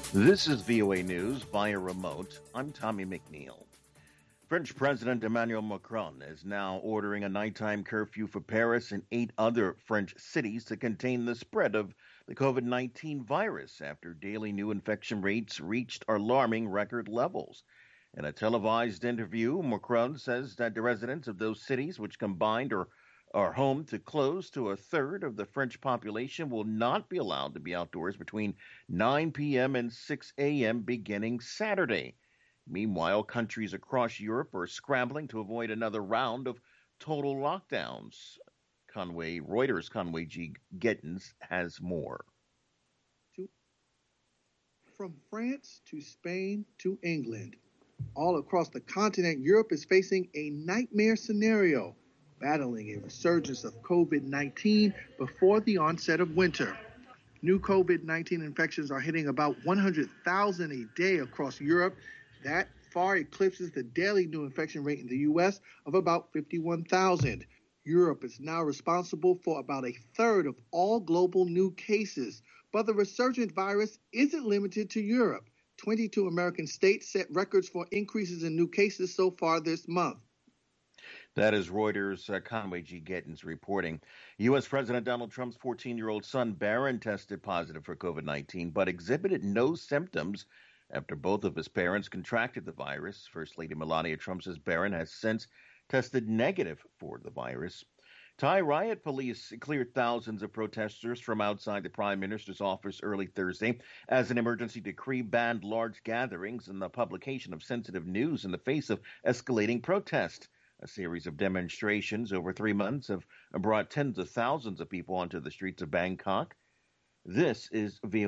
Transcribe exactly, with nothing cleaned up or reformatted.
This is V O A News via remote. I'm Tommy McNeil. French President Emmanuel Macron is now ordering a nighttime curfew for Paris and eight other French cities to contain the spread of the COVID nineteen virus after daily new infection rates reached alarming record levels. In a televised interview, Macron says that the residents of those cities, which combined are, are home to close to a third of the French population, will not be allowed to be outdoors between nine p.m. and six a.m. beginning Saturday. Meanwhile, countries across Europe are scrambling to avoid another round of total lockdowns. Conway Reuters' Conway G. Gittins has more. From France to Spain to England, all across the continent, Europe is facing a nightmare scenario, battling a resurgence of COVID nineteen before the onset of winter. New COVID nineteen infections are hitting about one hundred thousand a day across Europe. That far eclipses the daily new infection rate in the U S of about fifty-one thousand. Europe is now responsible for about a third of all global new cases. But the resurgent virus isn't limited to Europe. twenty-two American states set records for increases in new cases so far this month. That is Reuters' uh, Conway G. Gittins reporting. U S. President Donald Trump's fourteen-year-old son, Barron, tested positive for COVID nineteen, but exhibited no symptoms after both of his parents contracted the virus. First Lady Melania Trump says Barron has since tested negative for the virus. Thai riot police cleared thousands of protesters from outside the Prime Minister's office early Thursday as an emergency decree banned large gatherings and the publication of sensitive news in the face of escalating protest. A series of demonstrations over three months have brought tens of thousands of people onto the streets of Bangkok. This is V O A.